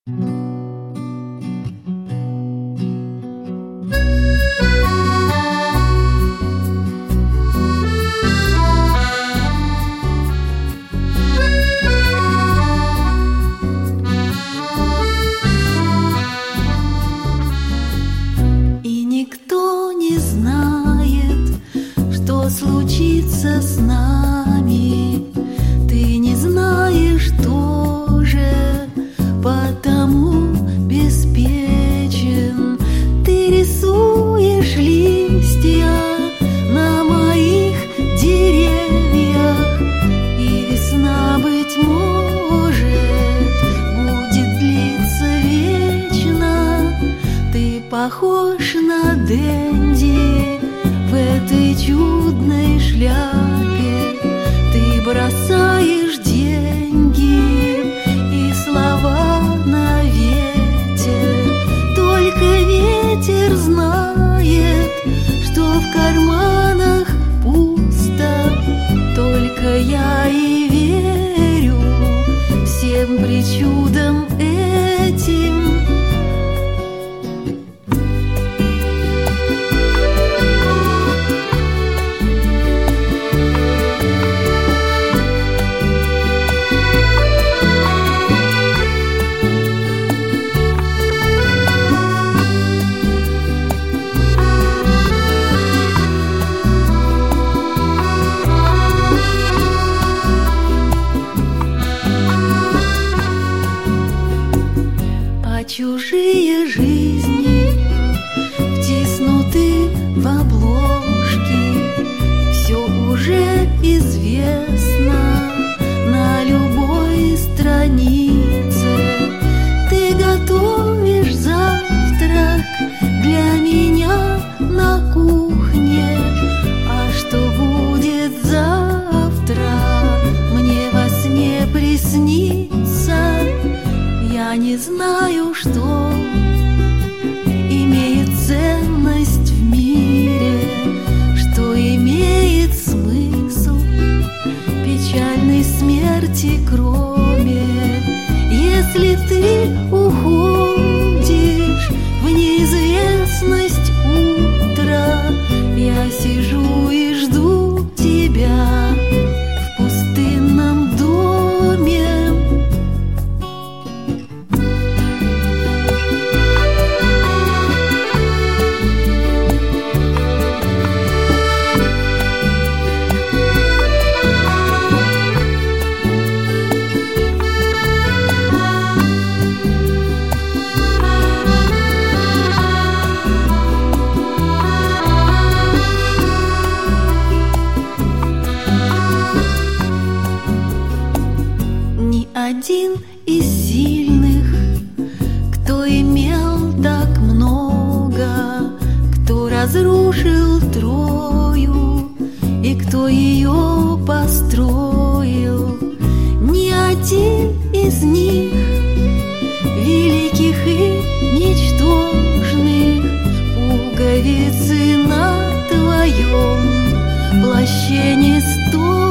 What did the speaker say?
И никто не знает, что случится с нами. Ты не знаешь тоже, потому беспечен. Ты рисуешь листья на моих деревьях, и весна, быть может, будет длиться вечно. Ты похож на Дэнди в этой чудной шляпе. Ты бросаешь деньги и слова на ветер. Только ветер знает, что в карманах пусто. Только я и верю всем причудам этим. Чужие жизни втиснуты в обложки. Все уже известно на любой странице. Ты готовишь завтрак для меня на кухне. А что будет завтра, мне во сне приснится. Я не знаю, что имеет ценность в мире, что имеет смысл печальной смерти, кроме если ты уходишь в неизвестность утра. Я сижу и жду тебя в пустынном доме. Один из сильных, кто имел так много, кто разрушил Трою и кто ее построил. Ни один из них, великих и ничтожных, пуговицы на твоем плаще не стоит.